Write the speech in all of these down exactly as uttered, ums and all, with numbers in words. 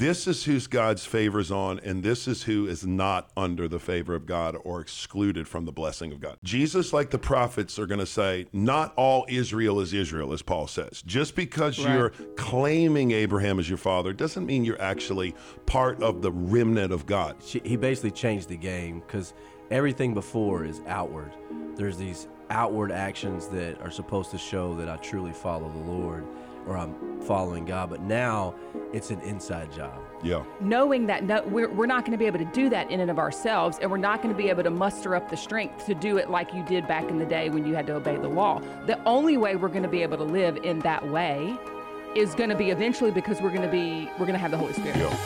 this is who God's favors on, and this is who is not under the favor of God or excluded from the blessing of God. Jesus, like the prophets, are going to say, not all Israel is Israel, as Paul says. Just because Right. you're claiming Abraham as your father doesn't mean you're actually part of the remnant of God. He basically changed the game because everything before is outward. There's these outward actions that are supposed to show that I truly follow the Lord or I'm following God, but now it's an inside job. Yeah. Knowing that no, we're, we're not going to be able to do that in and of ourselves, and we're not going to be able to muster up the strength to do it like you did back in the day when you had to obey the law. The only way we're going to be able to live in that way is going to be eventually because we're going to be, we're going to have the Holy Spirit. Yeah.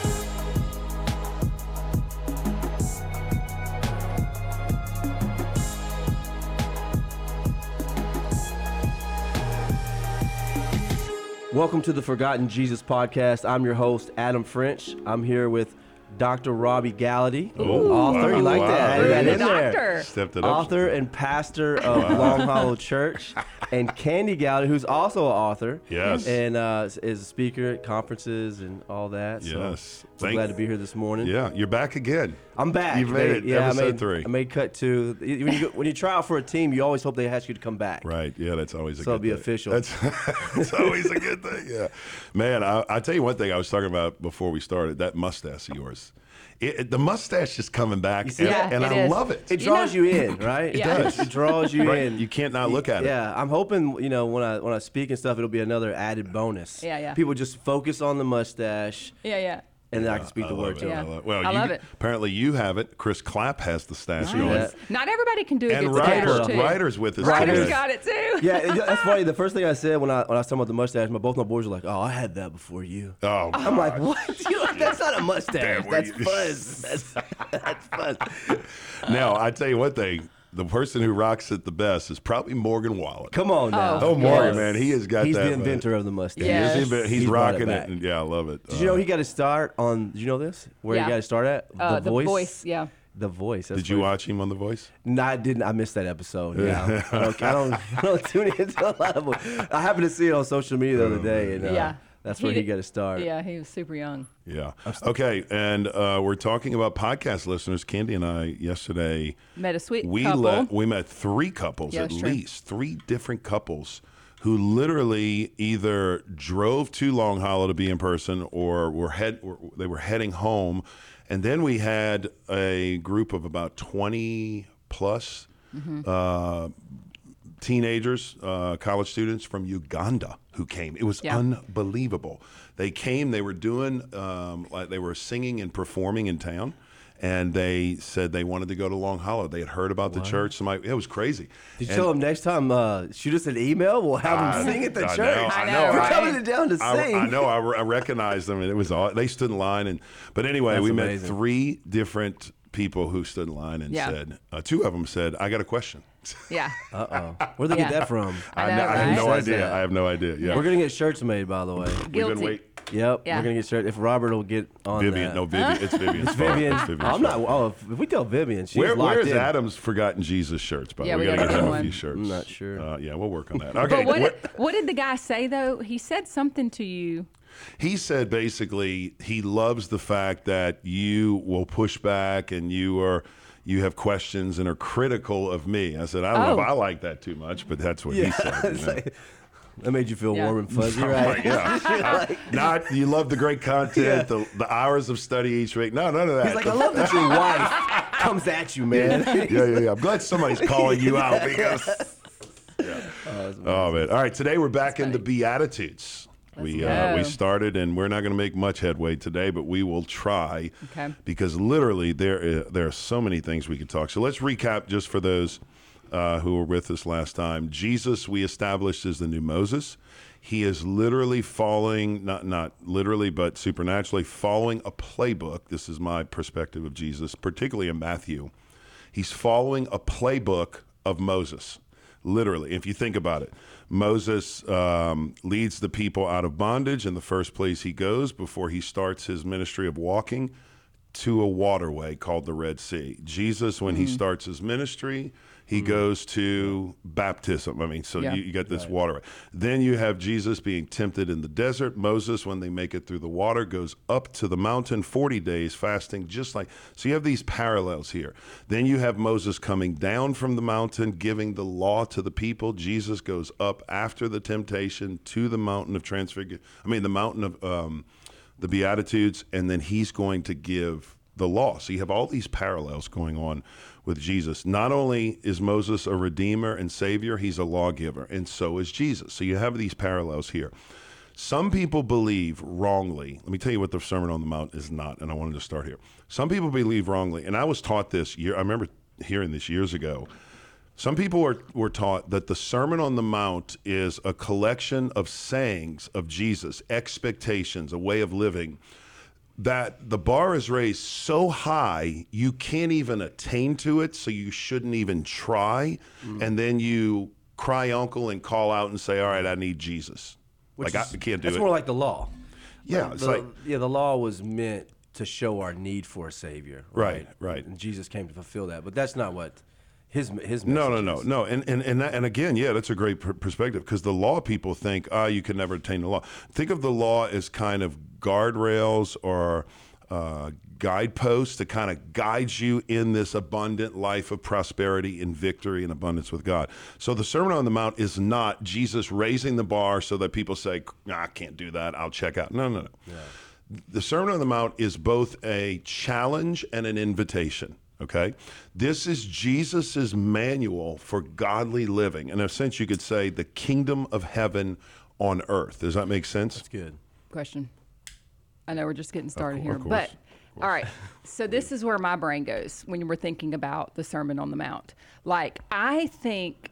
Welcome to the Forgotten Jesus podcast. I'm your host, Adam French. I'm here with Doctor Robbie Gallaty, Ooh, author. wow, You like wow. that? Added that The in there. doctor. Stepped it up. Author and pastor of Long Hollow Church, and Candy Gallaty, who's also an author. Yes. And uh, is a speaker at conferences and all that. So Yes. I'm Thank- glad to be here this morning. Yeah, you're back again. I'm back. You've made it, Yeah, episode I made, three. I made cut two. When you, go, when you try out for a team, you always hope they ask you to come back. Right. Yeah, that's always a So good it'll be thing. official. That's, that's always a good thing. Yeah. Man, I, I tell you one thing I was talking about before we started, that mustache of yours. It, it- the mustache is coming back, You see and, that? and Yeah, I it is. love it. It You draws know- you in, right? It Yeah. does. It draws you Right? in. You can't not look at it. Yeah, I'm hoping, you know, when I when I speak and stuff, it'll be another added bonus. Yeah, yeah. People just focus on the mustache, Yeah, yeah. and then I can speak I the love word it. to Yeah. it. I love, well, I you, love it. apparently you have it. Chris Clapp has the stash Nice. going. Yeah. Not everybody can do a And good Ryder, stash, too. Ryder's with us Ryder's today. got it, too. Yeah, it- that's funny. The first thing I said when I when I was talking about the mustache, my both my boys were like, "Oh, I had that before you." Oh, I'm like, "What? You know, that's not a mustache. Damn, where that's you- fuzz. That's, that's fuzz." now, I tell you one thing. The person who rocks it the best is probably Morgan Wallen. Come on now. Oh, Morgan, Yes. man. He has got He's that. the man. inventor of the mustache. He is Yes. the inventor. He's, He's brought it rocking it. back. and yeah, I love it. Did you know he got to start on? Did you know this? Where Yeah. he got to start at? Uh, the voice, yeah. The voice. That's Did you what- watch him on The Voice? No, I didn't. I missed that episode. Yeah, I don't. I don't, I don't tune into a lot of. I happened to see it on social media the other day, and uh, Yeah. that's He where he did- got to start. Yeah, he was super young. Yeah. Okay, and uh, we're talking about podcast listeners. Candy and I yesterday Met a sweet we couple. let we met three couples Yeah, at it's true. least three different couples who literally either drove to Long Hollow to be in person or were head or they were heading home, and then we had a group of about twenty plus. Mm-hmm. Uh, teenagers, uh, college students from Uganda who came. It was Yeah. unbelievable. They came, they were doing, um, like they were singing and performing in town, and they said they wanted to go to Long Hollow. They had heard about the church. Somebody, it was crazy. Did you And tell him next time? Uh, shoot us an email. We'll have I- them sing at the I church. know, I know, know. We're right? coming down to I, sing. I know. I, I recognized them, and it was all. They stood in line, and but anyway, That's we amazing. met three different people who stood in line and Yeah. said, uh, two of them said, "I got a question." Yeah. Uh oh. Where'd they Yeah. get that from? I I, know, I have right? no Says idea. that. I have no idea. Yeah, We're gonna get shirts made, by the way. We've been Guilty. wait. Yep. Yeah. We're gonna get shirts. If Robert will get on Vivian, that. no Vivian. It's Vivian's fault. Vivian. It's Vivian's I'm not. fault. Oh, if, if we tell Vivian, she's Where, locked where's in. Adam's Forgotten Jesus shirts? By the Yeah, way, we we gotta gotta get get him a one. few shirts. I'm not sure. Uh, yeah, we'll work on that. Okay. But what what- did, what did the guy say, though? He said something to you. he said basically he loves the fact that you will push back and you are you have questions and are critical of me. I said I don't know Oh. if I like that too much, but that's what Yeah. he said. you it's know? like- that made you feel Yeah. warm and fuzzy, I'm right? like, yeah. Not you love the great content, the, the hours of study each week. No, none of that. He's like, I love that your wife comes at you, man. yeah, yeah, yeah. I'm glad somebody's calling you out because. Yeah. Oh man! All right, today we're back in the Beatitudes. We uh, we go. started, and we're not going to make much headway today, but we will try. Okay. Because literally, there uh, there are so many things we could talk. So let's recap just for those uh, who were with us last time. Jesus, we established, is the new Moses. He is literally following, not not literally, but supernaturally following a playbook. This is my perspective of Jesus, particularly in Matthew. He's following a playbook of Moses. Literally, if you think about it, Moses um, leads the people out of bondage in the first place he goes before he starts his ministry of walking to a waterway called the Red Sea. Jesus, when he starts his ministry, he goes to baptism. I mean, so Yeah. you, you got this waterway. Then you have Jesus being tempted in the desert. Moses, when they make it through the water, goes up to the mountain, forty days fasting, just like, so you have these parallels here. Then you have Moses coming down from the mountain, giving the law to the people. Jesus goes up after the temptation to the mountain of transfiguration. I mean, the mountain of um, the Beatitudes, and then he's going to give the law. So you have all these parallels going on with Jesus. Not only is Moses a redeemer and savior, he's a lawgiver, and so is Jesus. So you have these parallels here. Some people believe wrongly. Let me tell you what the Sermon on the Mount is not, and I wanted to start here. Some people believe wrongly, and I was taught this year. I remember hearing this years ago. Some people were, were taught that the Sermon on the Mount is a collection of sayings of Jesus, expectations, a way of living, that the bar is raised so high you can't even attain to it, so you shouldn't even try. Mm. And then you cry uncle and call out and say, all right, I need Jesus. Which like, is, I can't do that's it. That's more like the law. Yeah, like it's the, like... Yeah, the law was meant to show our need for a Savior. Right, right. right. And Jesus came to fulfill that. But that's not what his his message No, no, no, is. no. And, and, and, that, and again, yeah, that's a great pr- perspective, because the law people think, ah, oh, you can never attain the law. Think of the law as kind of guardrails or... Uh, guideposts to kind of guide you in this abundant life of prosperity and victory and abundance with God. So the Sermon on the Mount is not Jesus raising the bar so that people say, nah, I can't do that, I'll check out. No, no, no. Yeah. The Sermon on the Mount is both a challenge and an invitation. Okay, this is Jesus's manual for godly living. In a sense, you could say the kingdom of heaven on earth. Does that make sense? That's good. Question. I know we're just getting started Of here, course, of but course. all right. So this is where my brain goes when we're thinking about the Sermon on the Mount. Like, I think,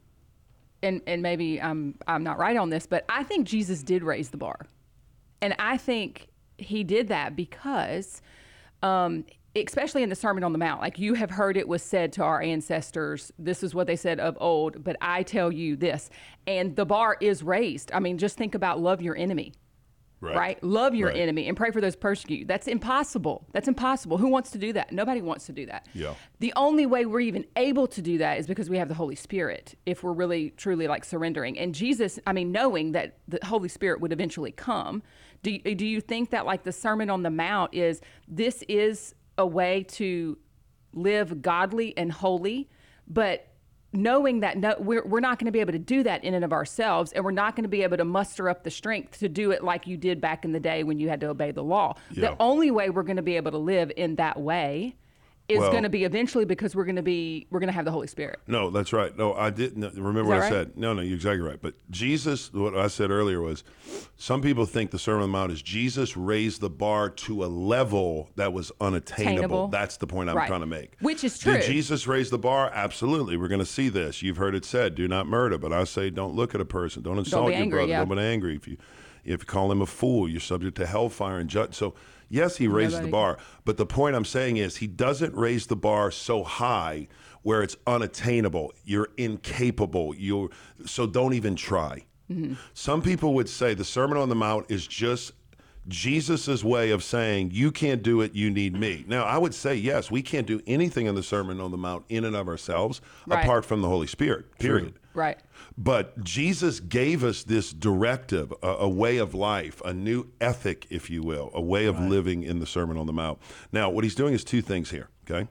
and and maybe I'm I'm not right on this, but I think Jesus did raise the bar, and I think he did that because, um, especially in the Sermon on the Mount, like you have heard it was said to our ancestors, this is what they said of old, but I tell you this, and the bar is raised. I mean, just think about love your enemy. Right. right? Love your right. enemy and pray for those persecute you. That's impossible. That's impossible. Who wants to do that? Nobody wants to do that. Yeah. The only way we're even able to do that is because we have the Holy Spirit, if we're really, truly like surrendering. And Jesus, I mean, knowing that the Holy Spirit would eventually come, do, do you think that like the Sermon on the Mount is, this is a way to live godly and holy, but knowing that no, we're, we're not going to be able to do that in and of ourselves, and we're not going to be able to muster up the strength to do it like you did back in the day when you had to obey the law. Yeah. The only way we're going to be able to live in that way is Well- going to be eventually because we're going to be we're going to have the Holy Spirit. No, that's right. No, I didn't remember what that I right? said. No, no, you're exactly right. But Jesus, what I said earlier was, some people think the Sermon on the Mount is Jesus raised the bar to a level that was unattainable. Attainable. That's the point I'm Right. trying to make. Which is true. Did Jesus raise the bar? Absolutely. We're going to see this. You've heard it said, do not murder. But I say, don't look at a person. Don't insult be your angry, brother. yeah. Don't be angry. If you, if you call him a fool, you're subject to hellfire and judge. So, yes, he raises Nobody the bar. But the point I'm saying is he doesn't raise the bar so high where it's unattainable. You're incapable. You're, so don't even try. Mm-hmm. Some people would say the Sermon on the Mount is just Jesus's way of saying, you can't do it, you need me. Now, I would say, yes, we can't do anything in the Sermon on the Mount in and of ourselves Right. apart from the Holy Spirit, period. Right. But Jesus gave us this directive, a, a way of life, a new ethic, if you will, a way of living in the Sermon on the Mount. Now, what he's doing is two things here, okay?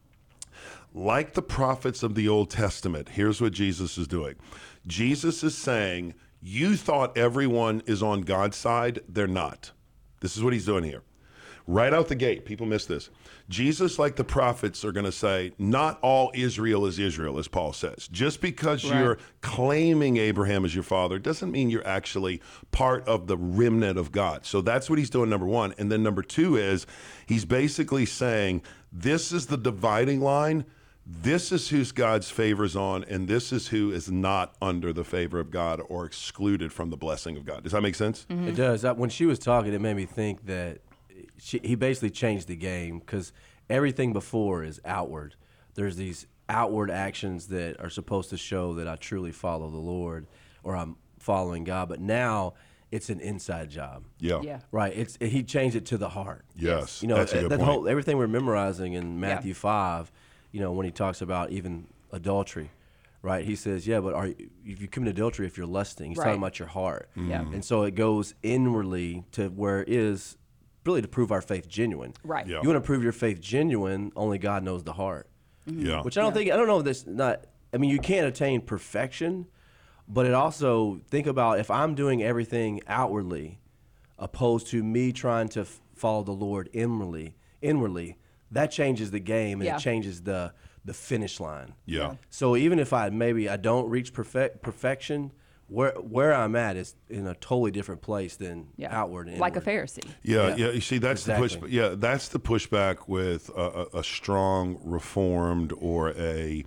Like the prophets of the Old Testament, here's what Jesus is doing. Jesus is saying, you thought everyone is on God's side. They're not. This is what he's doing here. Right out the gate, people miss this. Jesus, like the prophets, are going to say, not all Israel is Israel, as Paul says. Just because Right. you're claiming Abraham as your father doesn't mean you're actually part of the remnant of God. So that's what he's doing, number one. And then number two is he's basically saying, this is the dividing line. This is whose God's favor's on, and this is who is not under the favor of God or excluded from the blessing of God. Does that make sense? Mm-hmm. It does. I, when she was talking, it made me think that she, he basically changed the game because everything before is outward. There's these outward actions that are supposed to show that I truly follow the Lord or I'm following God. But now it's an inside job. Yeah. Yeah. Right. It's he changed it to the heart. Yes. You know, that's a good that point. whole everything we're memorizing in Matthew five, you know, when he talks about even adultery, right? He says, yeah, but are you, if you commit adultery, if you're lusting, he's Right. talking about your heart. Yeah. And so it goes inwardly to where it is really to prove our faith genuine. Right. Yeah. You want to prove your faith genuine, only God knows the heart. Yeah. Which I don't think, I don't know if this not, I mean, you can't attain perfection, but it also, think about if I'm doing everything outwardly, opposed to me trying to f- follow the Lord inwardly, inwardly, that changes the game and Yeah. it changes the the finish line. Yeah. So even if I maybe I don't reach perfect perfection, where where I'm at is in a totally different place than Yeah. outward and Like a inward. Pharisee. Yeah, Yeah. yeah. You see, that's the Exactly. push. Yeah, that's the pushback with a, a, a strong Reformed or a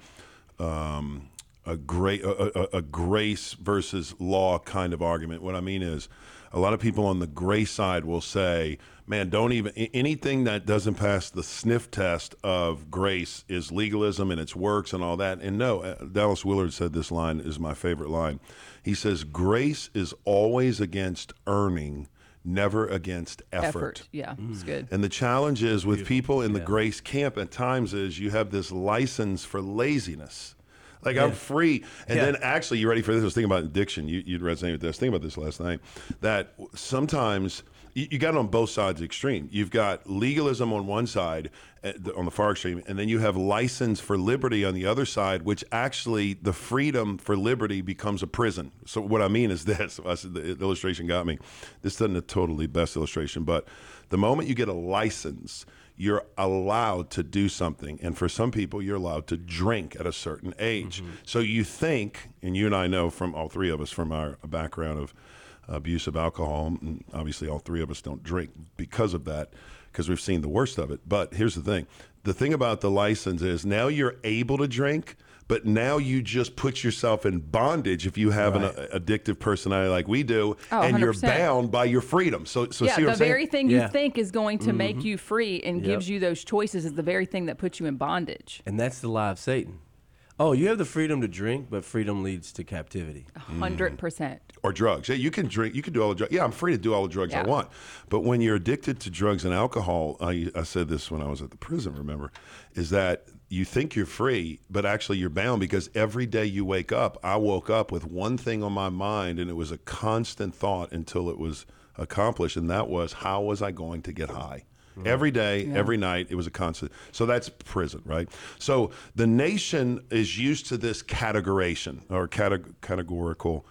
um, a great a, a, a grace versus law kind of argument. What I mean is, a lot of people on the grace side will say, "Man, don't even a- anything that doesn't pass the sniff test of grace is legalism and its works and all that." And no, uh, Dallas Willard said this line is my favorite line. He says, "Grace is always against earning, never against effort." Effort. Yeah. It's good. And the challenge is with people in the grace camp at times is you have this license for laziness. Like I'm free. And Yeah. then actually, you ready for this? I was thinking about addiction. You, you'd resonate with this. Think about this last night. That sometimes you, you got it on both sides of the extreme. You've got legalism on one side, uh, the- on the far extreme, and then you have license for liberty on the other side, which actually the freedom for liberty becomes a prison. So what I mean is this. I said the illustration got me. This isn't a totally best illustration, but the moment you get a license, you're allowed to do something. And for some people, you're allowed to drink at a certain age. So you think, and you and I know from all three of us, from our background of abuse of alcohol, and obviously all three of us don't drink because of that, because we've seen the worst of it. But here's the thing. The thing about the license is now you're able to drink, but now you just put yourself in bondage if you have Right. an uh, addictive personality like we do, Oh, and you're one hundred percent. bound by your freedom. So, so Yeah, see the what I'm saying? very thing Yeah. you think is going to make you free and Yep. gives you those choices is the very thing that puts you in bondage. And that's the lie of Satan. Oh, you have the freedom to drink, but freedom leads to captivity. A hundred percent. Or drugs. Yeah, you can drink. You can do all the drugs. Yeah, I'm free to do all the drugs I Yeah. want. But when you're addicted to drugs and alcohol, I, I said this when I was at the prison, remember, is that you think you're free, but actually you're bound because every day you wake up, I woke up with one thing on my mind, and it was a constant thought until it was accomplished, and that was, how was I going to get high? Every day, every night, it was a constant. So that's prison, right? So the nation is used to this categorization or categ- categorical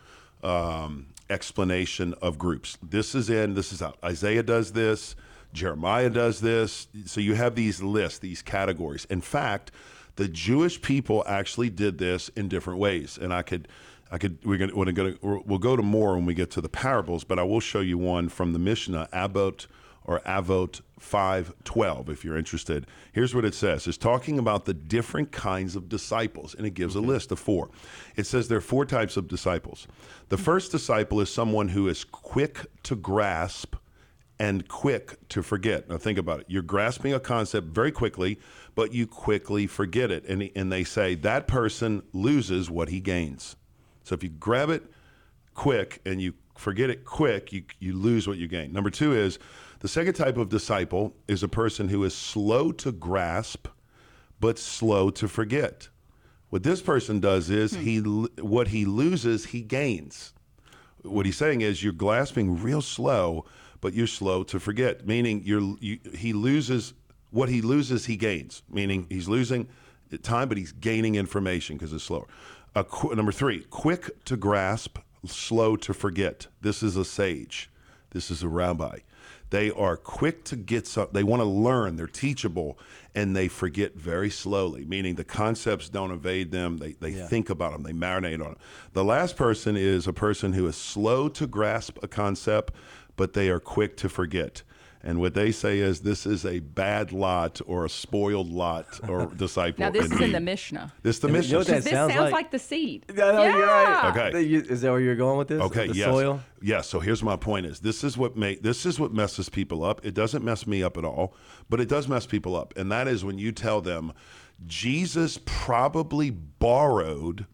um, explanation of groups. This is in, this is out. Isaiah does this, Jeremiah does this. So you have these lists, these categories. In fact, the Jewish people actually did this in different ways, and I could. I could. We're gonna. We're gonna. We'll go to more when we get to the parables, but I will show you one from the Mishnah, Abot or Avot five twelve, if you're interested. Here's what it says. It's talking about the different kinds of disciples, and it gives a list of four. It says there are four types of disciples. The first disciple is someone who is quick to grasp and quick to forget. Now think about it. You're grasping a concept very quickly, but you quickly forget it. And, and they say that person loses what he gains. So if you grab it quick and you forget it quick, you, you lose what you gain. Number two is the second type of disciple is a person who is slow to grasp, but slow to forget. What this person does is he what he loses, he gains. What he's saying is you're grasping real slow, but you're slow to forget, meaning you're, you, he loses, what he loses, he gains, meaning he's losing time, but he's gaining information because it's slower. Uh, qu- number three, quick to grasp, slow to forget. This is a sage. This is a rabbi. They are quick to get something. They want to learn. They're teachable, and they forget very slowly, meaning the concepts don't evade them. They, they Yeah. think about them. They marinate on them. The last person is a person who is slow to grasp a concept, but they are quick to forget. And what they say is this is a bad lot or a spoiled lot or disciple. Now this is in indeed. the Mishnah. This is the You know Mishnah. what that This sounds sounds like- like, the seed. Yeah, no, you're right. Okay. The- you- Is that where you're going with this? Okay, The yes. soil? Yes, so here's my point is this is what make this is what messes people up. It doesn't mess me up at all, but it does mess people up. And that is when you tell them Jesus probably borrowed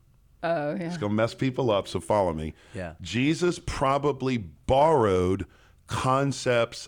Oh, yeah. It's going to mess people up, so follow me. Yeah. Jesus probably borrowed concepts,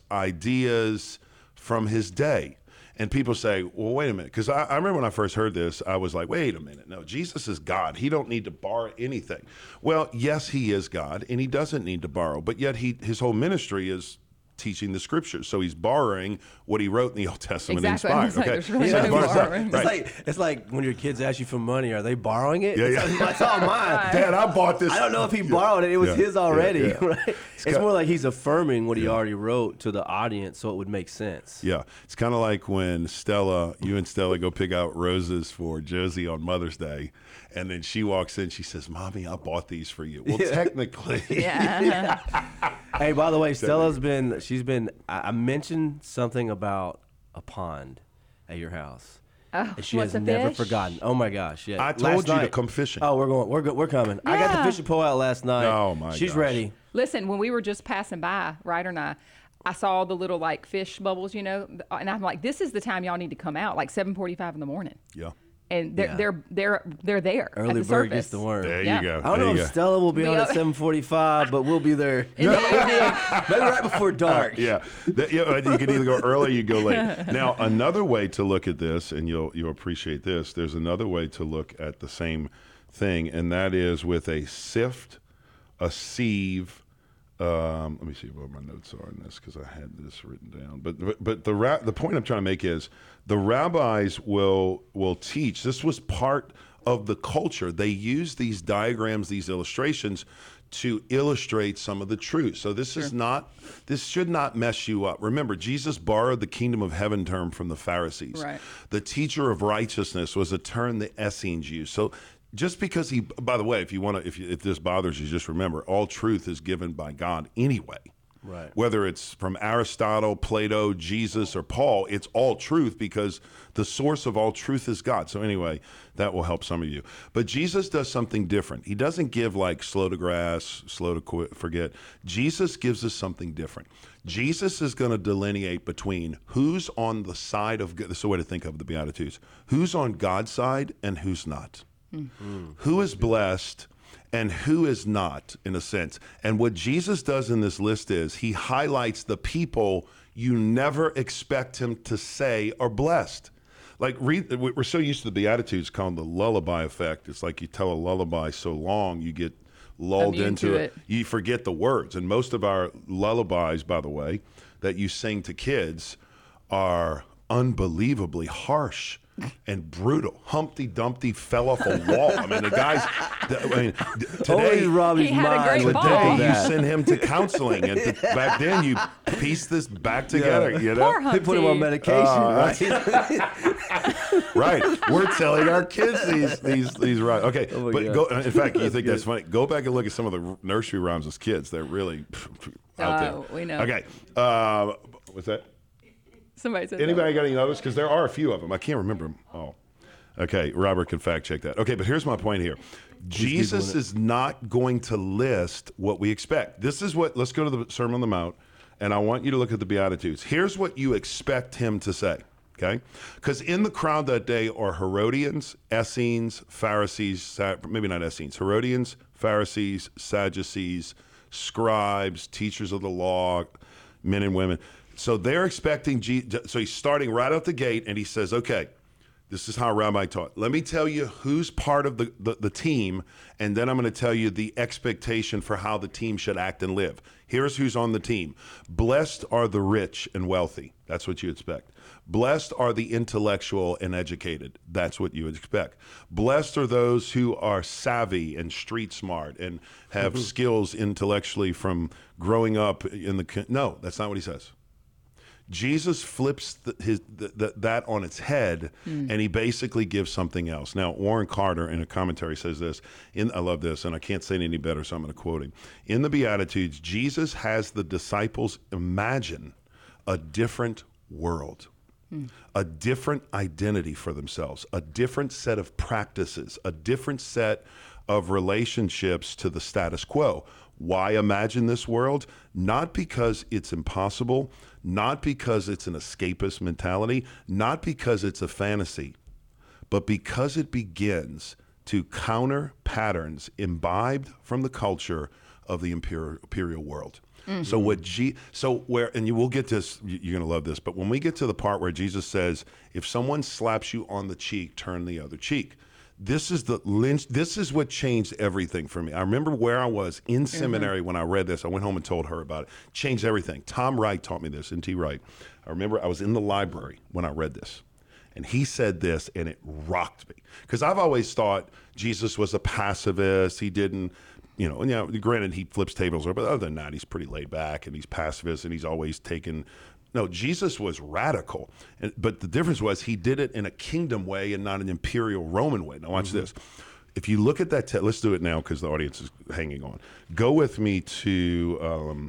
ideas from his day. And people say, well, wait a minute. Because I, I remember when I first heard this, I was like, wait a minute. No, Jesus is God. He don't need to borrow anything. Well, yes, he is God, and he doesn't need to borrow. But yet he his whole ministry is teaching the scriptures. So he's borrowing what he wrote in the Old Testament Exactly. I inspired. was like, okay. there's really So no he borrows that. borrowing. It's Right. like it's like when your kids ask you for money, are they borrowing it? Yeah, it's, yeah. like, it's all mine. Dad, I bought this. I don't know if he borrowed it. It was Yeah, his already, yeah, yeah. right? It's, got- more like he's affirming what he already wrote to the audience, so it would make sense. Yeah, it's kind of like when Stella, you and Stella go pick out roses for Josie on Mother's Day, and then she walks in, she says, "Mommy, I bought these for you." Well, technically, Yeah. Hey, by the way, Stella's been, she's been, I I mentioned something about a pond at your house. Oh, And she what's has a never fish? forgotten. Oh my gosh. Yeah. I told Last you to night- come fishing. Oh, we're going, we're go, we're coming. I got the Yeah. fishing pole out last night. Oh, my She's gosh. ready. Listen, when we were just passing by, Ryder and I, I saw the little like fish bubbles, you know, and I'm like, this is the time y'all need to come out, like seven forty-five in the morning. yeah. And they're Yeah. they're they're they're there Early at the bird surface. gets the worm. There Yeah. you go. I don't there know you if go. Stella will be We on at are- seven forty-five, but we'll be there. In the evening. Maybe right before dark. Yeah, That- yeah, you can either go early, or you go late. Now, another way to look at this, and you'll you'll appreciate this. There's another way to look at the same thing, and that is with a sift, a sieve. Um, let me see what my notes are on this because I had this written down. But but, but the ra- the point I'm trying to make is the rabbis will will teach. This was part of the culture. They use these diagrams, these illustrations, to illustrate some of the truth. So this is not, this should not mess you up. Remember, Jesus borrowed the kingdom of heaven term from the Pharisees. Right. The teacher of righteousness was a term the Essenes used. So just because he, by the way, if you want to, if you, if this bothers you, just remember, all truth is given by God anyway. Right. Whether it's from Aristotle, Plato, Jesus, or Paul, it's all truth because the source of all truth is God. So anyway, that will help some of you. But Jesus does something different. He doesn't give like slow to grass, slow to quit, forget. Jesus gives us something different. Jesus is going to delineate between who's on the side of God. This is a way to think of the Beatitudes. Who's on God's side and who's not. Mm. Who is blessed and who is not, in a sense. And what Jesus does in this list is he highlights the people you never expect him to say are blessed. Like, read, we're so used to the Beatitudes called the lullaby effect. It's like you tell a lullaby so long, you get lulled Immune into to it. it. You forget the words. And most of our lullabies, by the way, that you sing to kids are unbelievably harsh and brutal. Humpty Dumpty fell off a wall. I mean, the guys, the, I mean, d- Totally today, Robbie's He had a mind great with fall. today all you that. send him to counseling. And th- back then you piece this back together, you know? Poor They put him on Humpty. medication, Uh, right? Right. We're telling our kids these these these rhymes. Okay, Oh my but God. go. In fact, you That's think good. that's funny? Go back and look at some of the nursery rhymes as kids. They're really out there. Oh, we know. Okay. Uh, what's that? Somebody said Anybody got any others? Because there are a few of them. I can't remember them all. Okay, Robert can fact check that. Okay, but here's my point here. Jesus is not going to list what we expect. This is what, let's go to the Sermon on the Mount, and I want you to look at the Beatitudes. Here's what you expect him to say, okay? Because in the crowd that day are Herodians, Essenes, Pharisees, Sad- maybe not Essenes, Herodians, Pharisees, Sadducees, scribes, teachers of the law, men and women. So they're expecting, Je- so he's starting right out the gate, and he says, okay, this is how Rabbi taught. Let me tell you who's part of the, the, the team, and then I'm going to tell you the expectation for how the team should act and live. Here's who's on the team. Blessed are the rich and wealthy. That's what you expect. Blessed are the intellectual and educated. That's what you would expect. Blessed are those who are savvy and street smart and have mm-hmm. skills intellectually from growing up in the... No, that's not what he says. Jesus flips the, his, the, the, that on its head, mm. and he basically gives something else. Now, Warren Carter in a commentary says this, in, I love this, and I can't say it any better, so I'm going to quote him. In the Beatitudes, Jesus has the disciples imagine a different world, mm. a different identity for themselves, a different set of practices, a different set of relationships to the status quo. Why imagine this world? Not because it's impossible, not because it's an escapist mentality, not because it's a fantasy, but because it begins to counter patterns imbibed from the culture of the imperial, imperial world. Mm-hmm. So what G, so where, and you will get this, you're going to love this, but when we get to the part where Jesus says, if someone slaps you on the cheek, turn the other cheek. This is the lynch. This is what changed everything for me. I remember where I was in seminary mm-hmm. when I read this. I went home and told her about it. Changed everything. Tom Wright taught me this, N T Wright. I remember I was in the library when I read this. And he said this, and it rocked me. Because I've always thought Jesus was a pacifist. He didn't, you know, and, you know, granted, he flips tables, but other than that, he's pretty laid back, and he's pacifist, and he's always taken. No, Jesus was radical. And, but the difference was he did it in a kingdom way and not an imperial Roman way. Now, watch mm-hmm. this. If you look at that, te- let's do it now because the audience is hanging on. Go with me to, um,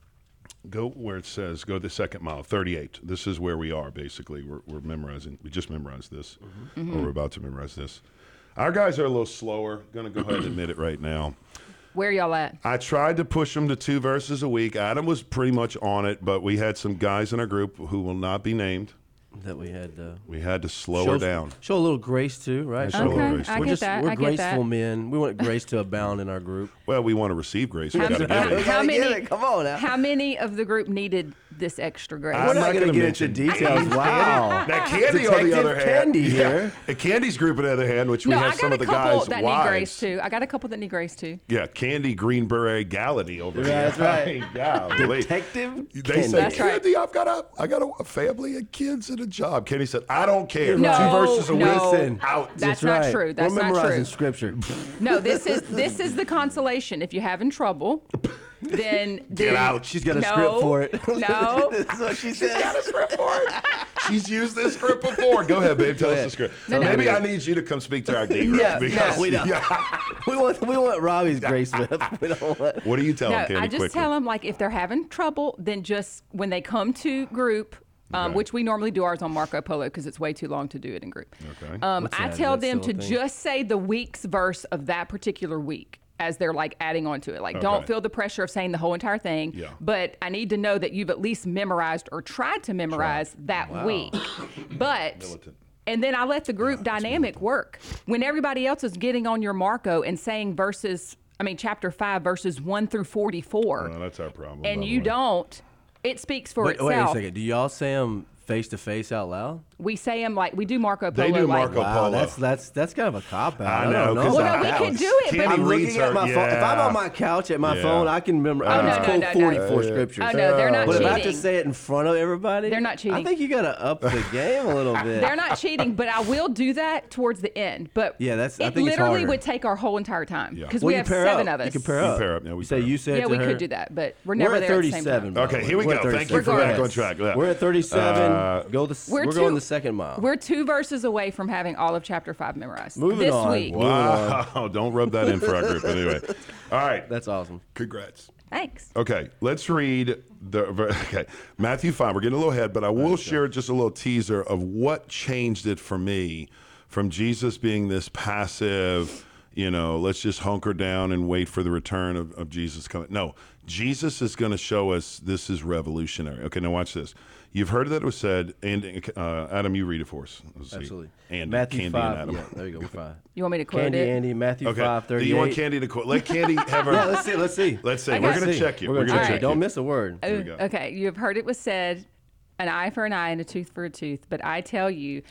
go where it says, go the second mile, thirty-eight. This is where we are, basically. We're, we're memorizing. We just memorized this, mm-hmm. or we're about to memorize this. Our guys are a little slower. Going to go ahead and admit it right now. Where y'all at? I tried to push them to two verses a week. Adam was pretty much on it, but we had some guys in our group who will not be named. That we had uh, we had to slow show, her down. Show a little grace too, right? Show okay, grace I we're get just, that. We're I get graceful that. men. We want grace to abound in our group. Well, we want to receive grace. We How, got to how, give it. how many? it. Come on now. How many of the group needed this extra grace? I'm We're not, not going to gonna get mention- into details. Wow. Now, Candy, on the Detective other hand, Candy yeah, here. and Candy's group, on the other hand, which we no, have I got some a of the couple guys' that wives. need grace too. I got a couple that need grace too. Yeah, Candy Green Beret Gallady over here. That's right. Golly. Detective They Candy. said, That's right. Candy, I've got a, I got a, a family and kids and a job. Candy said, I don't care. No, Two verses a no. week. Listen. Out. That's That's not right. true. That's We're not memorizing true. scripture. No, this is this is the consolation. If you're having trouble, then Get then- out. She's got a No, script for it. No. That's what she said. Got a script for it. She's used this script before. Go ahead, babe. Tell us ahead. the script. No, no. Maybe I need you to come speak to our D group. Yeah, because, no, we don't. yeah. We want we want Robbie's grace whip. We don't want. What do you tell No, them, Candy, I just quickly? tell them like if they're having trouble, then just when they come to group, um, Okay. which we normally do ours on Marco Polo because it's way too long to do it in group. Okay. Um, What's I that? tell Is that them to still a thing? just say the week's verse of that particular week as they're like adding on to it. Like, don't Okay. feel the pressure of saying the whole entire thing. Yeah. But I need to know that you've at least memorized or tried to memorize that week. But. Militant. And then I let the group dynamic work. When everybody else is getting on your Marco and saying verses, I mean, chapter five, verses one through forty-four, Well, that's our problem. and by the you way. don't, it speaks for Wait, itself. wait a second. Do y'all say them face to face out loud? We say them like we do Marco They Polo. do like, Marco Wow, Polo. that's that's that's kind of a cop out. I I, know, don't know. 'cause Well, I- no, we Alex, could do it, but- Candy I'm reads looking at her- my phone. If I'm yeah. on my couch at my Yeah. phone, I can remember. Oh, I no, can no, quote no, no. forty-four Uh, scriptures. Oh no, they're not But if I have cheating. to say it in front of everybody, They're not I cheating. think you got to up the game a little bit. They're not cheating, but I will do that towards the end. But Yeah, that's- I it think it's literally harder. would take our whole entire time Yeah. because Well, we you have pair seven up. of us. You can pair You up. pair up. Yeah, we You say pair up. you said Yeah, to we her, could do that, but we're We're never at there at the same thirty-seven. time. by the Okay, way. here we We're go. at Thank you for thirty-seven. back on track. Yeah. We're at thirty-seven. Uh, go the. We're We're, two- going the second mile. We're two verses away from having all of chapter five memorized Moving this on. week. Wow. Don't rub that in for our group. Anyway. All right. That's awesome. Congrats. Thanks. Okay, let's read the okay Matthew five. We're getting a little ahead, but I will share just a little teaser of what changed it for me from Jesus being this passive, you know, let's just hunker down and wait for the return of, of Jesus coming. No, Jesus is going to show us this is revolutionary. Okay, now watch this. You've heard that it was said, and uh, Adam, you read it for us. Let's see. Absolutely. Andy, Matthew Candy, five. and Adam. Yeah, there you go. Five. You want me to quote Candy, it? Andy, Matthew Okay. five Do thirty-eight. you want Candy to quote? Let Candy have her. Yeah, let's see. Let's see. Let's see. Okay. We're Let's going to see. check you. We're We're gonna going to check check you. you. Don't miss a word. Oh, we go. okay, you have heard it was said, an eye for an eye and a tooth for a tooth. But I tell you,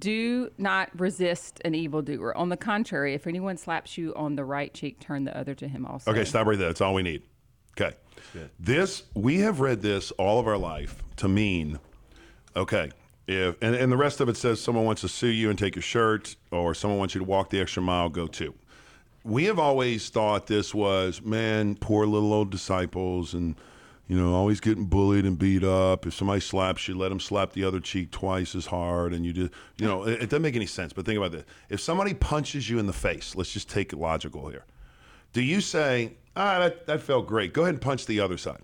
do not resist an evildoer. On the contrary, if anyone slaps you on the right cheek, turn the other to him also. Okay, stop right there. That's all we need. Okay. This, we have read this all of our life to mean, okay, if, and, and the rest of it says someone wants to sue you and take your shirt, or someone wants you to walk the extra mile, go too. We have always thought this was, man, poor little old disciples, and, you know, always getting bullied and beat up. If somebody slaps you, let them slap the other cheek twice as hard, and you just, you know, it, it doesn't make any sense. But think about this. If somebody punches you in the face, let's just take it logical here. Do you say, ah, that, that felt great. Go ahead and punch the other side.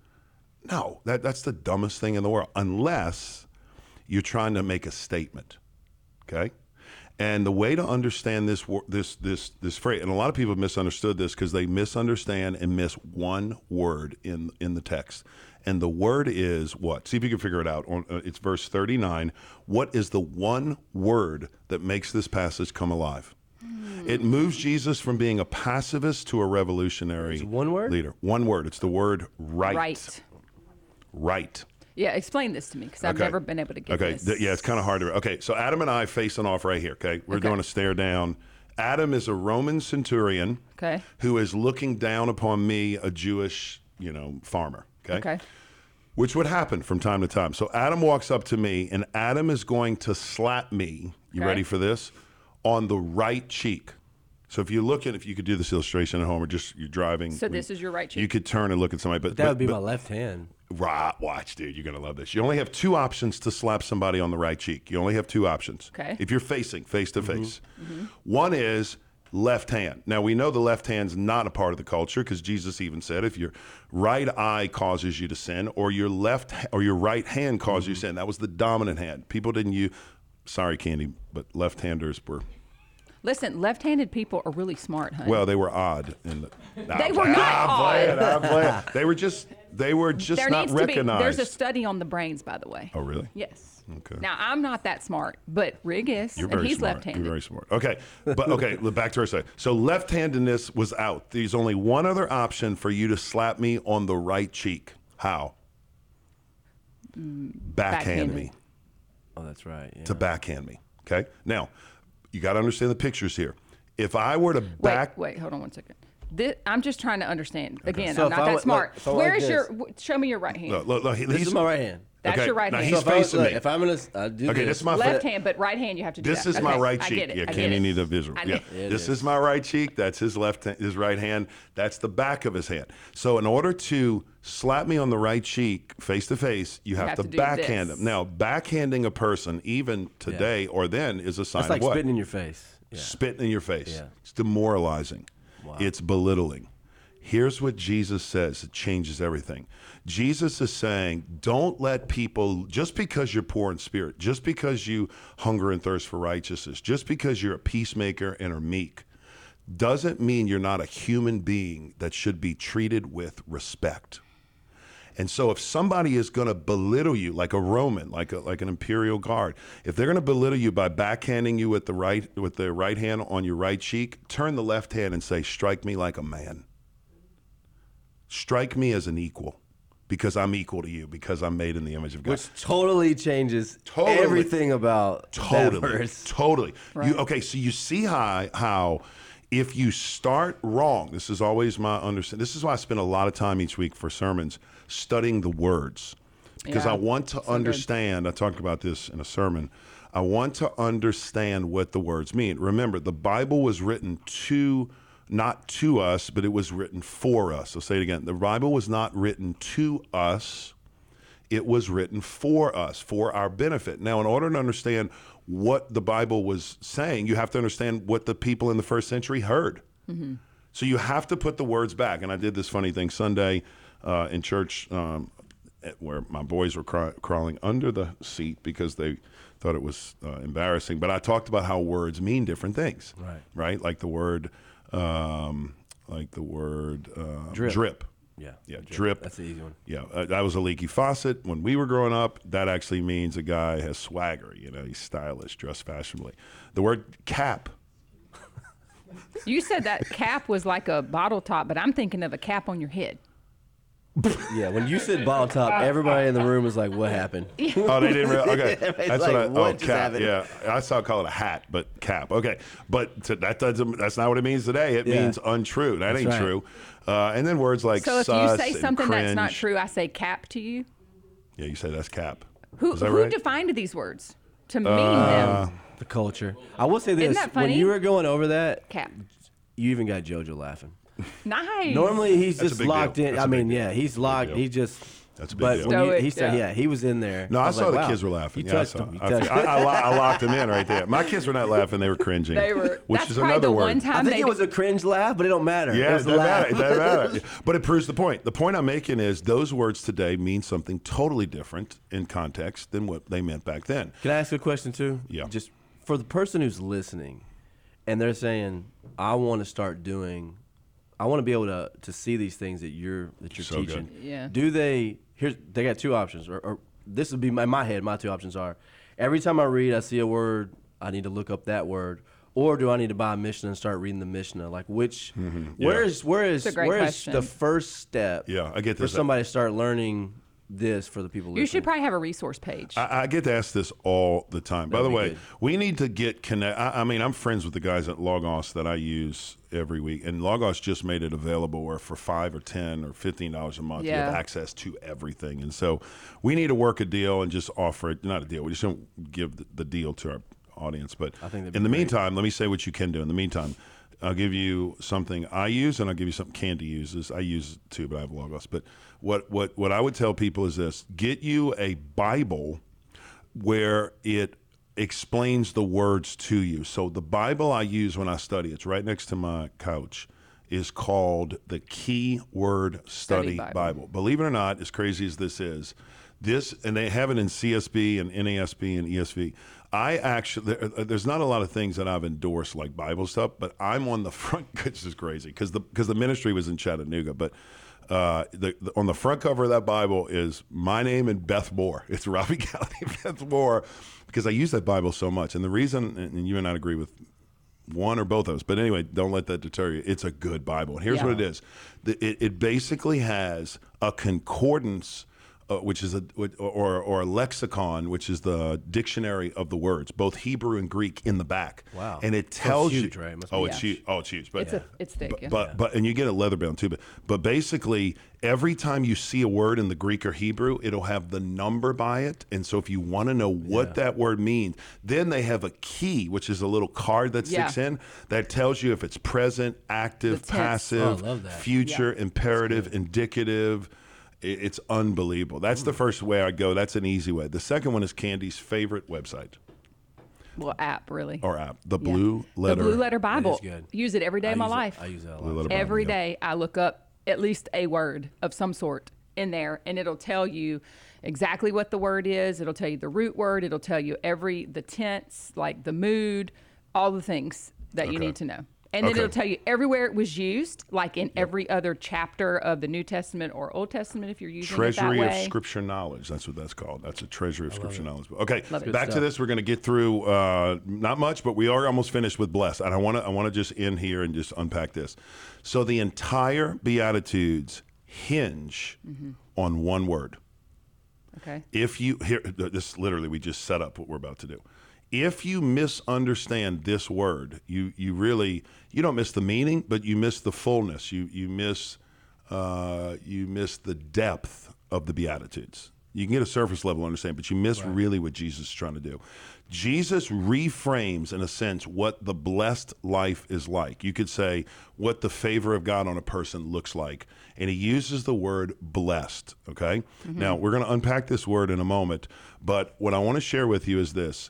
No, that, that's the dumbest thing in the world, unless you're trying to make a statement, okay? And the way to understand this wor- this this this phrase, and a lot of people have misunderstood this because they misunderstand and miss one word in in the text. And the word is what? See if you can figure it out. On, uh, it's verse thirty-nine. What is the one word that makes this passage come alive? It moves Jesus from being a pacifist to a revolutionary It's one word? leader. One word. It's the word right. Right. Right. Yeah, explain this to me because I've Okay. never been able to get Okay. this. Th- yeah, it's kind of hard to. Okay, so Adam and I facing off right here. Okay, we're Okay. doing a stare down. Adam is a Roman centurion. Okay. Who is looking down upon me, a Jewish, you know, farmer. Okay. Okay. Which would happen from time to time. So Adam walks up to me, and Adam is going to slap me. You Okay. ready for this? On the right cheek. So if you look at, if you could do this illustration at home, or just you're driving. So this is your right cheek? You could turn and look at somebody, but That but- would be but- my left hand. Right, watch, dude. You're gonna love this. You only have two options to slap somebody on the right cheek. You only have two options. Okay. If you're facing face to face, one is left hand. Now we know the left hand's not a part of the culture because Jesus even said if your right eye causes you to sin, or your left or your right hand causes you to sin. That was the dominant hand. People didn't use. Sorry, Candy, but left-handers were. Listen, left-handed people are really smart, honey. Well, they were odd. In the, Nah, They I'm were playing. not I'm playing, odd. I'm playing. They were just. They were just there not needs to be. recognized. There's a study on the brains, by the way. Oh, really? Yes. Okay. Now I'm not that smart, but Rig is, You're and very he's smart. left-handed. You're very smart. Okay, but okay, back to our side. So left-handedness was out. There's only one other option for you to slap me on the right cheek. How? Backhand backhanded. me. Oh, that's right. Yeah. To backhand me. Okay. Now, you got to understand the pictures here. If I were to back, Wait, wait, hold on one second. This, I'm just trying to understand. Again, So I'm if not I that would- smart. like- so Where like is your? this. w- Show me your right hand. look, look, look, This he's is my right hand. That's okay, your right now hand. he's So if I was- facing look, me. If I'm gonna uh, do Okay, this, this is my Left hand, but right hand you have to do This that. is my Okay, right I cheek. get it. Yeah, I get Kenny it. need a visual. I Yeah, get it. It this is. is my right cheek. That's his left, hand, his right hand. That's the back of his hand. So in order to slap me on the right cheek, face to face, you have, have to, to do backhand this. him. Now, backhanding a person, even today or then, is a sign it's like of what? spitting in your face. Yeah. Spitting in your face. Yeah. It's demoralizing. It's belittling. Here's what Jesus says. It changes everything. Jesus is saying, don't let people, just because you're poor in spirit, just because you hunger and thirst for righteousness, just because you're a peacemaker and are meek, doesn't mean you're not a human being that should be treated with respect. And so if somebody is going to belittle you like a Roman, like a, like an imperial guard, if they're going to belittle you by backhanding you with the right with the right hand on your right cheek, turn the left hand and say, strike me like a man. Strike me as an equal, because I'm equal to you, because I'm made in the image of God. Which totally changes Totally. everything about that Totally, verse. totally. Right. You, okay, so you see how how if you start wrong, this is always my understanding. This is why I spend a lot of time each week for sermons studying the words, because Yeah, I want to so good. understand. I talked about this in a sermon. I want to understand what the words mean. Remember, the Bible was written to. Not to us, but it was written for us. I'll say it again. The Bible was not written to us. It was written for us, for our benefit. Now, in order to understand what the Bible was saying, you have to understand what the people in the first century heard. Mm-hmm. So you have to put the words back. And I did this funny thing Sunday uh, in church um, where my boys were cry- crawling under the seat because they thought it was uh, embarrassing. But I talked about how words mean different things. Right. Right? Like the word, um, like the word uh, Drip. drip. Yeah. Yeah, drip. That's the easy one. Yeah, uh, that was a leaky faucet. When we were growing up, that actually means a guy has swagger. You know, he's stylish, dressed fashionably. The word cap. You said that cap was like a bottle top, but I'm thinking of a cap on your head. Yeah, when you said bottle top, everybody in the room was like, "What happened?" Oh, they didn't realize. Okay, Everybody's that's like, what I. "What Oh, just cap. happened?" Yeah, I saw call it a hat, but cap. Okay, but to, that doesn't. That's not what it means today. It Yeah. means untrue. That That's ain't right. true. Uh, and then words like So if sus you say and something that's not cringe. true, I say cap to you. Yeah, you say that's cap. Who Is that who right? defined these words to mean Uh, them? The culture. I will say this: that when funny? you were going over that, Cap. you even got JoJo laughing. Nice. Normally, he's That's a just big locked deal. in. That's I a big mean, deal. yeah, he's locked. deal. He just. That's a big but deal. when you, Stoic, he said, yeah. yeah, he was in there. No, I, was saw like, the wow, kids were laughing. You Yeah, I touched saw. him. You I, touched I, him. I, lo- I locked them in right there. My kids were not laughing; they were cringing. They were. which that's is probably another the word. one time I think they it was a cringe laugh, but it don't matter. Yeah, it it was a doesn't laugh. matter. It doesn't matter. But it proves the point. The point I'm making is those words today mean something totally different in context than what they meant back then. Can I ask you a question too? Yeah. Just for the person who's listening, and they're saying, "I want to start doing, I want to be able to to see these things that you're that you're So good. teaching." Yeah. Do they? Here's they got two options, or, or this would be my my head. My two options are: every time I read, I see a word, I need to look up that word, or do I need to buy a Mishnah and start reading the Mishnah? Like which, Mm-hmm. where Yeah. is where is It's a great where is question. the first step? Yeah, I get for this. somebody to start learning this for the people. You listening? should probably have a resource page. I, I get asked this all the time. By That'd the be way, good. we need to get connect. I, I mean, I'm friends with the guys at Logos that I use every week, and Logos just made it available where for five or ten or fifteen dollars a month, you have Yeah. access to everything. And so we need to work a deal and just offer it. Not a deal. We just don't give the, the deal to our audience. But I think that'd in be the great. meantime, let me say what you can do. In the meantime, I'll give you something I use, and I'll give you something Candy uses. I use it too, but I have Logos. But what, what, what I would tell people is this: get you a Bible where it explains the words to you. So the Bible I use when I study, it's right next to my couch, is called the Key Word Study, Study Bible. Bible. Believe it or not, as crazy as this is, this, and they have it in C S B and N A S B and E S V. I actually, there, there's not a lot of things that I've endorsed like Bible stuff, but I'm on the front, which is crazy because the, because the ministry was in Chattanooga, but uh, the, the, on the front cover of that Bible is my name and Beth Moore. It's Robbie Gallaty, Beth Moore, because I use that Bible so much. And the reason, and you and I agree with one or both of us, but anyway, don't let that deter you. It's a good Bible. And here's Yeah. what it is. The- It, it basically has a concordance, uh, which is a, or, or a lexicon, which is the dictionary of the words, both Hebrew and Greek in the back. Wow. And it So it's tells huge, you, right? It must oh, be it's huge. huge. Oh, it's huge. But it's a, it's thick. but, yeah. but but and you get a leather bound too. But but basically, every time you see a word in the Greek or Hebrew, it'll have the number by it. And so if you want to know what Yeah. that word means, then they have a key, which is a little card that sticks Yeah. in that tells you if it's present, active, The tense. passive, Oh, I love that. future, imperative, indicative. I- It's unbelievable. That's the first way I go. That's an easy way. The second one is Candy's favorite website Well, app really. or app, the Yeah. Blue Letter. The Blue Letter Bible. good. Use it every day I of my use it- life. I use that a Blue lot. Letter Bible, Every yeah. day I look up at least a word of some sort in there, and it'll tell you exactly what the word is. It'll tell you the root word. It'll tell you every the tense, like the mood, all the things that you Okay. need to know. And then Okay. it'll tell you everywhere it was used, like in every other chapter of the New Testament or Old Testament, if you're using Treasury it that of way. Scripture Knowledge. That's what that's called. That's a treasury of Scripture Knowledge. Okay, Love it. back Good to stuff. this. We're going to get through uh, not much, but we are almost finished with blessed. And I want to I want to just end here and just unpack this. So the entire Beatitudes hinge Mm-hmm. on one word. Okay. If you here, this literally we just set up what we're about to do. If you misunderstand this word, you you really you don't miss the meaning, but you miss the fullness. You you miss uh, you miss the depth of the Beatitudes. You can get a surface level understanding, but you miss really what Jesus is trying to do. Jesus reframes, in a sense, what the blessed life is like. You could say what the favor of God on a person looks like. And he uses the word blessed, okay? Now, we're going to unpack this word in a moment, but what I want to share with you is this.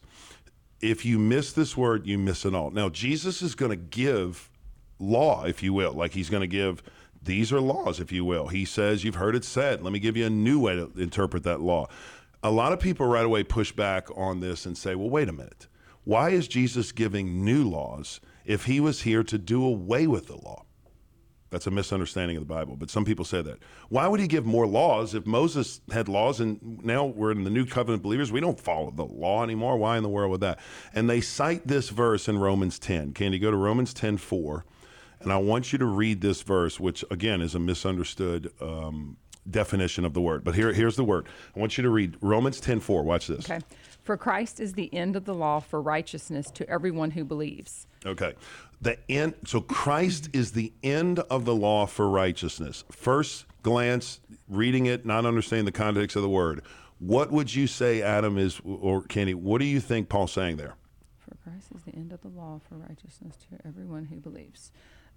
If you miss this word, you miss it all. Now, Jesus is going to give law, if you will, like he's going to give, these are laws, if you will. He says, you've heard it said. Let me give you a new way to interpret that law. A lot of people right away push back on this and say, well, wait a minute. Why is Jesus giving new laws if he was here to do away with the law? That's a misunderstanding of the Bible, but some people say that. Why would he give more laws if Moses had laws and now we're in the new covenant believers? We don't follow the law anymore. Why in the world would that? And they cite this verse in Romans ten. Can you go to Romans ten four? And I want you to read this verse, which again is a misunderstood um, definition of the word. But here, here's the word. I want you to read Romans ten four. Watch this. Okay. For Christ is the end of the law for righteousness to everyone who believes. Okay. The end. So Christ is the end of the law for righteousness. First glance, reading it, not understanding the context of the word. What would you say, Adam, is, or Kenny, what do you think Paul's saying there? For Christ is the end of the law for righteousness to everyone who believes.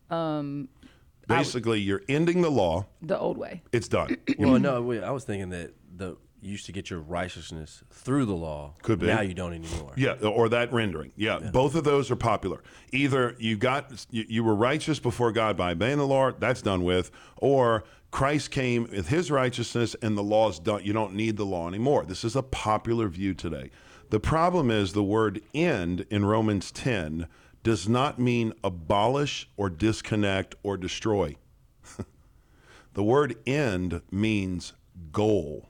Um, Basically, you're ending the law. the old way. It's done. Well, no, wait, I was thinking that the you used to get your righteousness through the law. Could be. Now you don't anymore. Yeah, or that rendering. Yeah, both of those are popular. Either you got you, you were righteous before God by obeying the law, that's done with, or Christ came with his righteousness and the law's done. You don't need the law anymore. This is a popular view today. The problem is the word end in Romans ten does not mean abolish or disconnect or destroy. The word end means goal.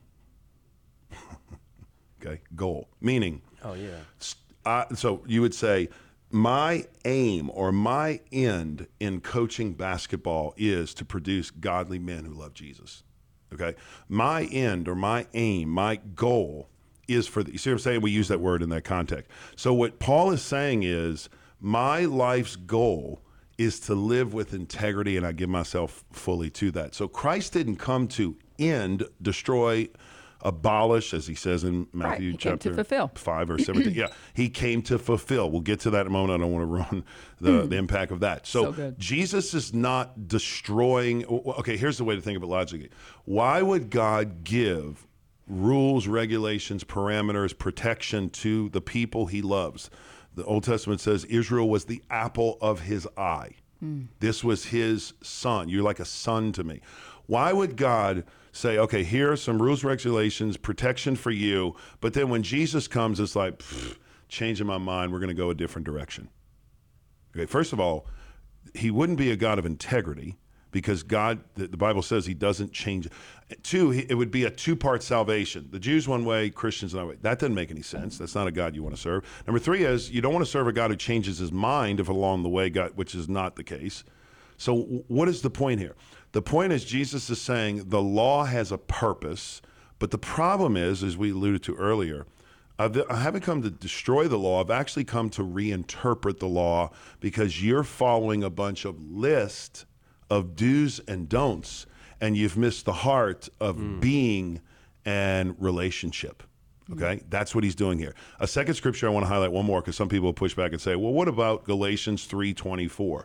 Okay, goal. Meaning, Oh yeah. uh, so you would say, my aim or my end in coaching basketball is to produce godly men who love Jesus. Okay. My end or my aim, my goal is for the, you see what I'm saying? We use that word in that context. So what Paul is saying is my life's goal is to live with integrity, and I give myself fully to that. So Christ didn't come to end, destroy, abolish, as he says in Matthew Right. He came chapter to fulfill. five or seventeen. Yeah, he came to fulfill. We'll get to that in a moment. I don't want to ruin the, the impact of that. So, So good. Jesus is not destroying. Okay, here's the way to think of it logically. Why would God give rules, regulations, parameters, protection to the people he loves? The Old Testament says Israel was the apple of his eye. Mm. This was his son. You're like a son to me. Why would God say, okay, here are some rules, regulations, protection for you, but then when Jesus comes, it's like, changing my mind, we're going to go a different direction? Okay, first of all, he wouldn't be a God of integrity because God, the, the Bible says he doesn't change. Two, he, it would be a two-part salvation. The Jews one way, Christians another way. That doesn't make any sense. That's not a God you want to serve. Number three is you don't want to serve a God who changes his mind if along the way, God, which is not the case. So what is the point here? The point is Jesus is saying the law has a purpose, but the problem is, as we alluded to earlier, I've, I haven't come to destroy the law. I've actually come to reinterpret the law because you're following a bunch of lists of do's and don'ts, and you've missed the heart of mm. being and relationship. Okay, that's what he's doing here. A second scripture I want to highlight one more because some people will push back and say, well, what about Galatians three twenty-four?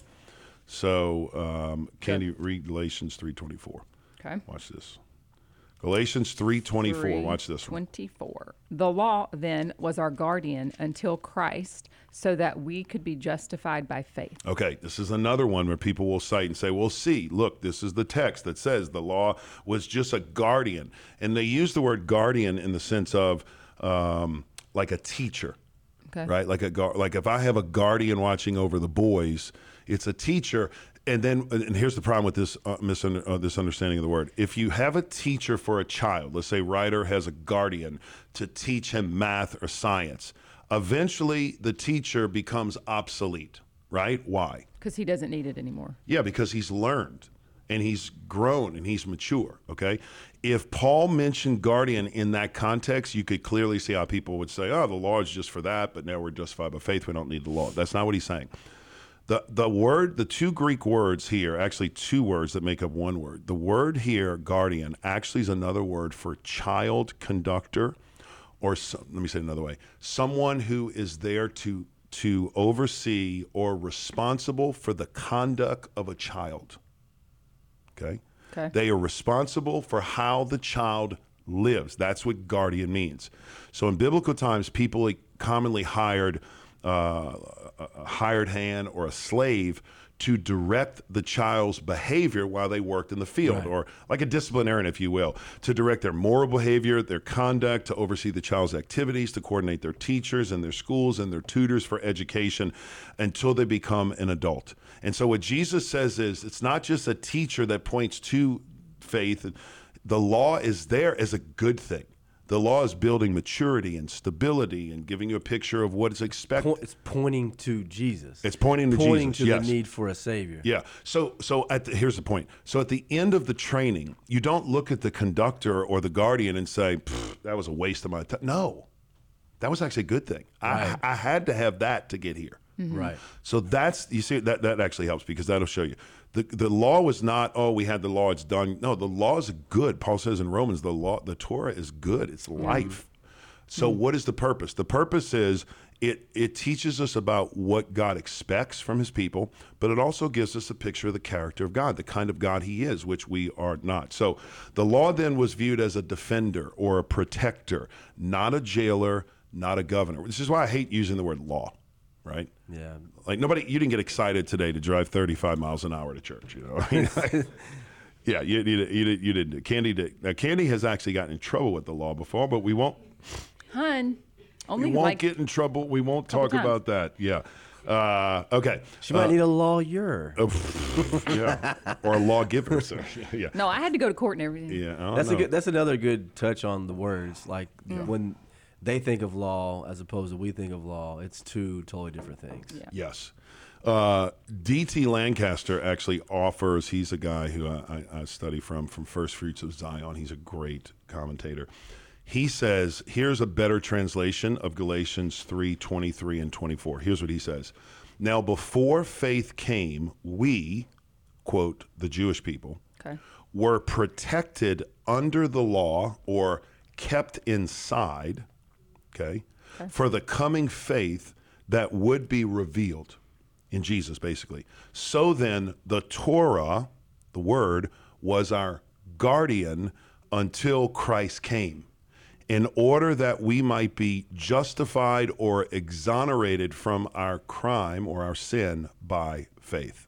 So um, can Okay. you read Galatians three twenty-four? Okay. Watch this. Galatians three twenty-four. Watch this one. twenty-four. The law then was our guardian until Christ, so that we could be justified by faith. Okay, this is another one where people will cite and say, well, see, look, this is the text that says the law was just a guardian. And they use the word guardian in the sense of um, like a teacher, Okay. right? Like a gu- like if I have a guardian watching over the boys, it's a teacher. And then, and here's the problem with this uh, misun- uh, this understanding of the word. If you have a teacher for a child, let's say Ryder has a guardian to teach him math or science, eventually the teacher becomes obsolete, right? Why? Because he doesn't need it anymore. Yeah, because he's learned and he's grown and he's mature, okay? If Paul mentioned guardian in that context, you could clearly see how people would say, oh, the law is just for that, but now we're justified by faith, we don't need the law. That's not what he's saying. The the word, the two Greek words here, actually two words that make up one word. The word here, guardian, actually is another word for child conductor, or some, let me say it another way, someone who is there to to oversee or responsible for the conduct of a child. Okay? Okay. They are responsible for how the child lives. That's what guardian means. So in biblical times, people commonly hired uh, a hired hand or a slave to direct the child's behavior while they worked in the field, Right. or like a disciplinarian, if you will, to direct their moral behavior, their conduct, to oversee the child's activities, to coordinate their teachers and their schools and their tutors for education until they become an adult. And so what Jesus says is it's not just a teacher that points to faith. The law is there as a good thing. The law is building maturity and stability and giving you a picture of what is expected. Po- It's pointing to Jesus. It's pointing to pointing Jesus, to yes. the need for a Savior. Yeah. So, so at the, here's the point. So at the end of the training, you don't look at the conductor or the guardian and say, that was a waste of my time. No, that was actually a good thing. Right. I, I had to have that to get here. Right. So that's, you see, that, that actually helps because that'll show you. The the law was not, oh, we had the law, it's done. No, the law is good. Paul says in Romans, the law, the Torah is good. It's life. So what is the purpose? The purpose is it it teaches us about what God expects from his people, but it also gives us a picture of the character of God, the kind of God he is, which we are not. So the law then was viewed as a defender or a protector, not a jailer, not a governor. This is why I hate using the word law, right? Yeah. Like nobody, you didn't get excited today to drive thirty-five miles an hour to church, you know? I mean, like, yeah, you, you, you, you didn't. Candy did. Now, Candy has actually gotten in trouble with the law before, but we won't. Hun, only We won't like get in trouble. We won't couple talk about that. Yeah. Uh, okay. She might Uh, need a lawyer. yeah. Or a lawgiver. So, yeah. no. I had to go to court and everything. Yeah. I don't That's a know. good. That's another good touch on the words. Like when they think of law as opposed to we think of law. It's two totally different things. Yeah. Yes. Uh, D T Lancaster actually offers, he's a guy who I, I, I study from, from First Fruits of Zion. He's a great commentator. He says, here's a better translation of Galatians three, twenty-three and twenty-four. Here's what he says. Now, before faith came, we, quote, the Jewish people, Okay. were protected under the law or kept inside, okay, Okay. for the coming faith that would be revealed in Jesus, basically. So then the Torah, the word, was our guardian until Christ came, in order that we might be justified or exonerated from our crime or our sin by faith.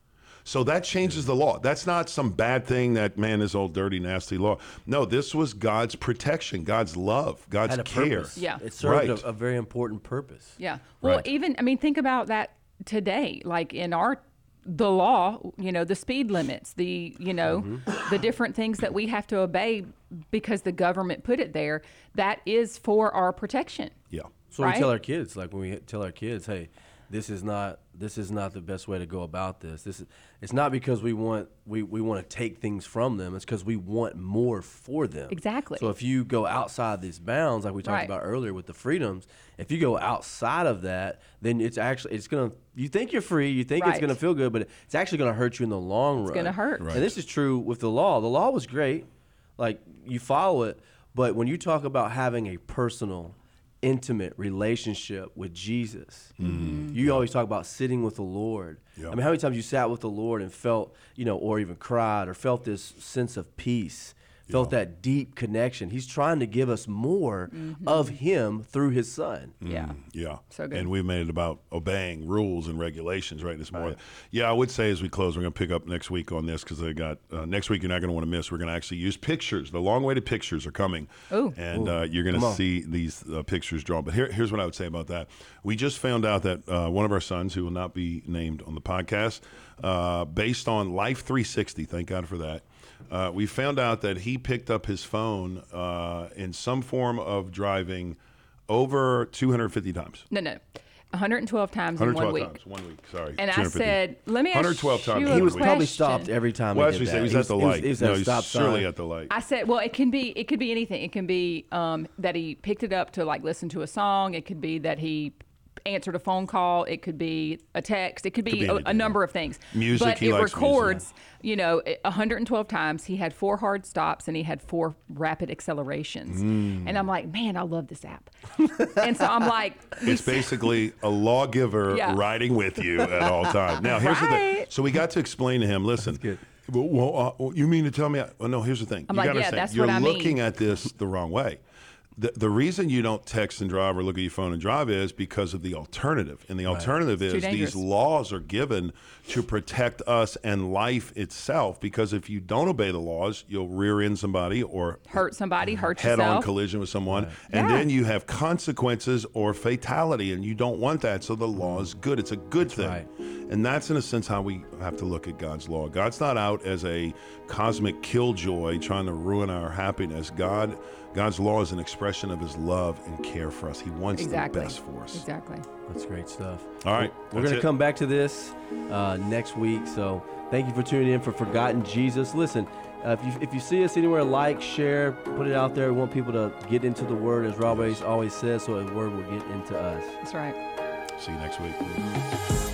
So that changes the law. That's not some bad thing that, man, is old, dirty, nasty law. No, this was God's protection, God's love, God's Had a care. purpose. Yeah. It served Right. a, a very important purpose. Yeah. Well, Right. even, I mean, think about that today. Like in our, the law, you know, the speed limits, the, you know, Mm-hmm. the different things that we have to obey because the government put it there, that is for our protection. Yeah. So we Right? tell our kids, like when we tell our kids, hey, this is not this is not the best way to go about this. This is it's not because we want we, we want to take things from them. It's because we want more for them. Exactly. So if you go outside these bounds, like we talked Right. about earlier with the freedoms, if you go outside of that, then it's actually it's gonna you think you're free, you think it's Right. gonna feel good, but it's actually gonna hurt you in the long run. It's gonna hurt. Right. And this is true with the law. The law was great, like you follow it, but when you talk about having a personal, intimate relationship with Jesus, you always talk about sitting with the Lord. Yeah. I mean, how many times you sat with the Lord and felt, you know, or even cried or felt this sense of peace, felt Yeah. that deep connection. He's trying to give us more of Him through His Son. Yeah. Yeah. So good. And we've made it about obeying rules and regulations, right? It's more. Yeah, I would say as we close, we're going to pick up next week on this because I got uh, next week. You're not going to want to miss. We're going to actually use pictures. The long-awaited pictures are coming, Ooh. and uh, you're going Come to on. see these uh, pictures drawn. But here, here's what I would say about that. We just found out that uh, one of our sons, who will not be named on the podcast, uh, based on Life three sixty. Thank God for that. Uh, we found out that he picked up his phone uh, in some form of driving over two hundred fifty times. No, no. one hundred twelve times in one hundred one twelve week. times, one week, sorry. And I two hundred fifty. said, let me ask one hundred twelve times you in a He one was week. probably question. stopped every time Well, he as did we say, that. he was at the He was- light. he was No, at a he's stop surely sign. at the light. I said, well, it can be it could be anything. It can be um, that he picked it up to like listen to a song. It could be that he answered a phone call. It could be a text. It could be, be a, anything, a number of things. Music, But he it likes records, you know, one hundred twelve times. He had four hard stops and he had four rapid accelerations. Mm. And I'm like, man, I love this app. And so I'm like, It's basically a lawgiver Yeah. riding with you at all times. Now, here's the thing. Right. So we got to explain to him, listen, good. well, well, uh, well, you mean to tell me? I, well, no, here's the thing. I'm you like, gotta yeah, understand, that's you're what I mean. looking at this the wrong way. The, the reason you don't text and drive or look at your phone and drive is because of the alternative. And the alternative too is dangerous. these laws are given to protect us and life itself. Because if you don't obey the laws, you'll rear end somebody or hurt somebody, hurt head on yourself. collision with someone, and Yeah. then you have consequences or fatality, and you don't want that. So the law is good. It's a good thing. right. And that's in a sense how we have to look at God's law. God's not out as a cosmic killjoy trying to ruin our happiness. God, God's law is an expression of His love and care for us. He wants Exactly. the best for us. Exactly. That's great stuff. All right, We're that's going to it. come back to this uh, next week. So thank you for tuning in for Forgotten Jesus. Listen, uh, if, you, if you see us anywhere, like, share, put it out there. We want people to get into the Word, as Rob always always says, so the Word will get into us. That's right. See you next week.